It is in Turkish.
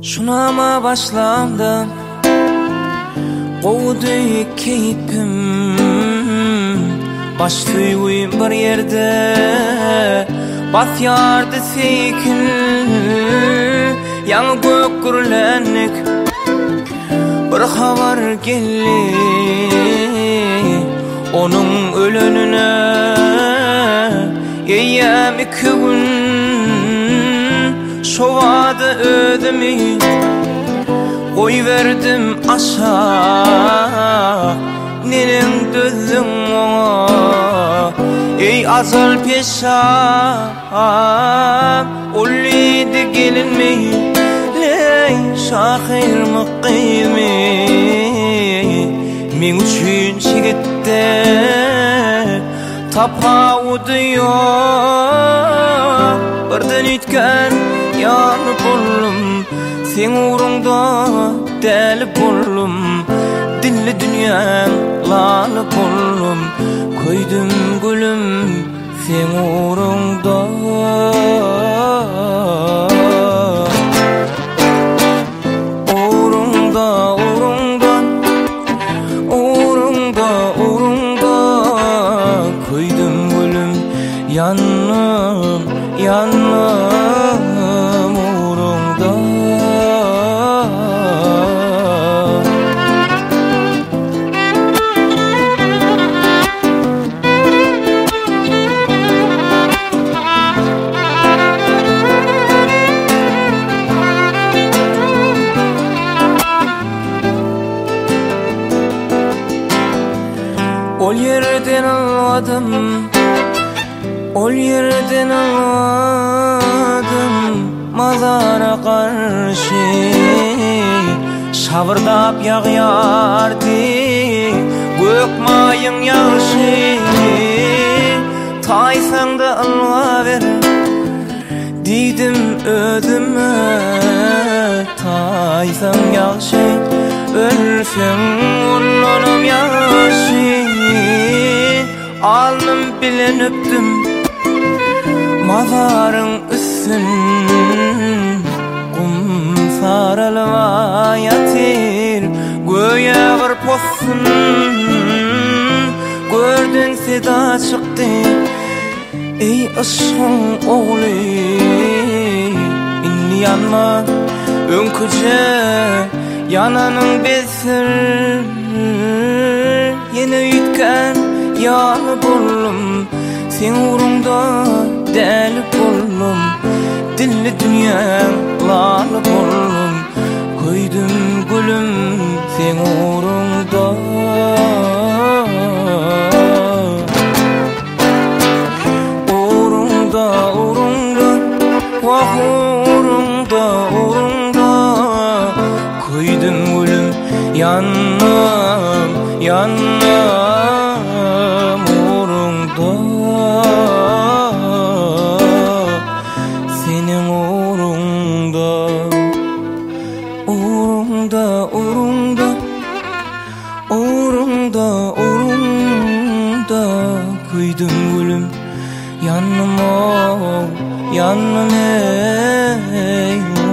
Şunama başlandım, kovdu keypim. Baş tüygüyüm bir yerde, bas yardı sekin. Yanı gök gürlenlik, bir haber geldi. Onun ölününe eyyem 2 gün şovadı ödümü. Koy verdim aşağı, nenin dözdün ona. Ey azal peşam, olliydi gelinmeyi. Ley şahir mıkkimi, min üçün şigette tapavudu yok. Birden ütken yanı buldum, sen uğrunda deli buldum. Dilli dünyam lalı buldum, koydum gülüm sen uğrunda. Yanım, yanım uğrunda. Ol yerden aldım, ol yerden aldım mazara karşı. Şavırdap yağyardı gök mayın yağışı. Taysan da alva ver dedim ödüme. Taysan yağışı, ölsem ulanım yağışı. Alnım bilen öptüm mazarın üstün. Kum sarılıva yatir göğe bir posun. Gördün seda çıktı ey ışığın oğlu. İnni yanma önküce yananın bezir. Yine ütken yanı buldum, sen uğrunda deli buldum. Dilli dünyam lalı buldum, koydum gülüm sen uğrunda. Uğrunda, uğrunda, vah uğrunda, uğrunda. Koydum gülüm yanım, yanım uğrunda. Senin uğrunda, uğrunda, uğrunda, uğrunda, uğrunda. Koydum gülüm yanıma, yanım ey.